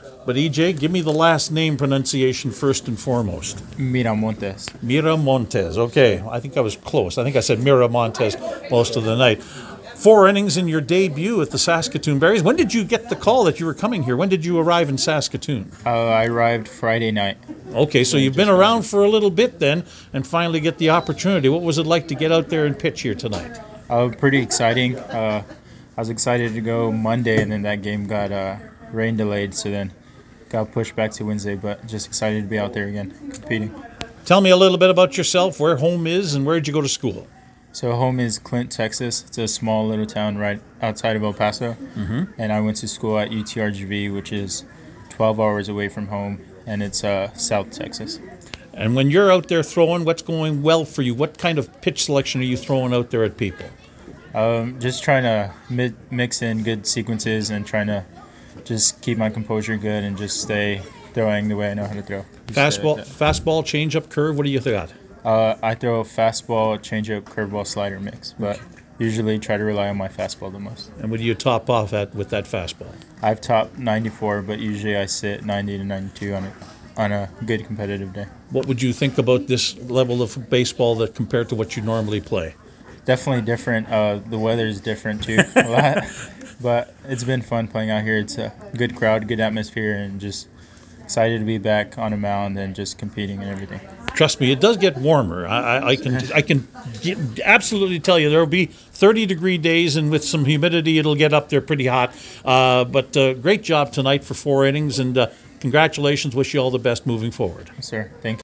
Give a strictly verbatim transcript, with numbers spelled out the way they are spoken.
But E J, give me the last name pronunciation first and foremost. Miramontes. Miramontes. Okay, I think I was close. I think I said Miramontes most of the night. Four innings in your debut at the Saskatoon Berries. When did you get the call that you were coming here? When did you arrive in Saskatoon? Uh, I arrived Friday night. Okay, so you've been around for a little bit then and finally get the opportunity. What was it like to get out there and pitch here tonight? Uh, pretty exciting. Uh, I was excited to go Monday, and then that game got uh, rain delayed, so then got pushed back to Wednesday, but just excited to be out there again, competing. Tell me a little bit about yourself, where home is, and where did you go to school? So home is Clint, Texas. It's a small little town right outside of El Paso. Mm-hmm. And I went to school at U T R G V, which is twelve hours away from home, and it's uh, South Texas. And when you're out there throwing, what's going well for you? What kind of pitch selection are you throwing out there at people? Um, just trying to mi- mix in good sequences and trying to just keep my composure good and just stay throwing the way I know how to throw. Fastball, fastball, changeup, curve. What do you got? Uh, I throw a fastball, changeup, curveball, slider mix, but usually try to rely on my fastball the most. And what do you top off at with that fastball? I've topped ninety-four, but usually I sit ninety to ninety-two on a, on a good competitive day. What would you think about this level of baseball that compared to what you normally play? Definitely different. Uh, the weather is different too, a lot. But it's been fun playing out here. It's a good crowd, good atmosphere, and just excited to be back on a mound and just competing and everything. Trust me, it does get warmer. I, I, I can I can absolutely tell you there will be thirty degree days, and with some humidity, it'll get up there pretty hot. Uh, but uh, great job tonight for four innings, and uh, congratulations. Wish you all the best moving forward. Yes, sir. Thank you.